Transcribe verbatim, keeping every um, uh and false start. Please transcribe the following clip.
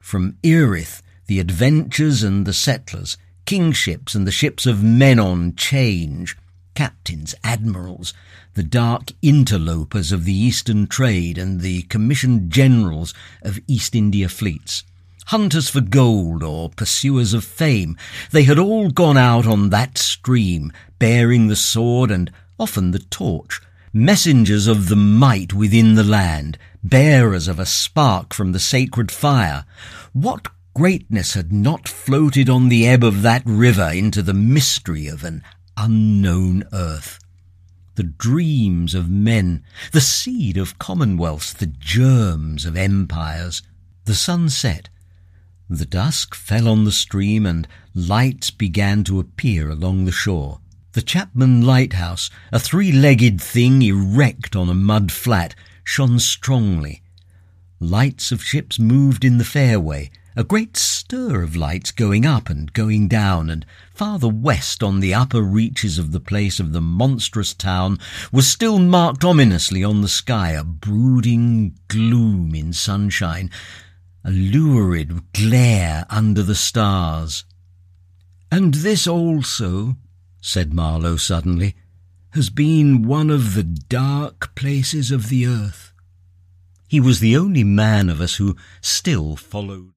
from Erith, the adventures and the settlers, kingships and the ships of men on change, captains, admirals, the dark interlopers of the Eastern trade and the commissioned generals of East India fleets, hunters for gold or pursuers of fame, they had all gone out on that stream, bearing the sword and often the torch, messengers of the might within the land, bearers of a spark from the sacred fire. What greatness had not floated on the ebb of that river into the mystery of an unknown earth? The dreams of men, the seed of commonwealths, the germs of empires. The sun set. The dusk fell on the stream and lights began to appear along the shore. The Chapman Lighthouse, a three-legged thing erect on a mud flat, shone strongly. Lights of ships moved in the fairway, a great stir of lights going up and going down, and farther west on the upper reaches of the place of the monstrous town was still marked ominously on the sky a brooding gloom in sunshine, a lurid glare under the stars. "And this also," said Marlowe suddenly, "has been one of the dark places of the earth." He was the only man of us who still followed.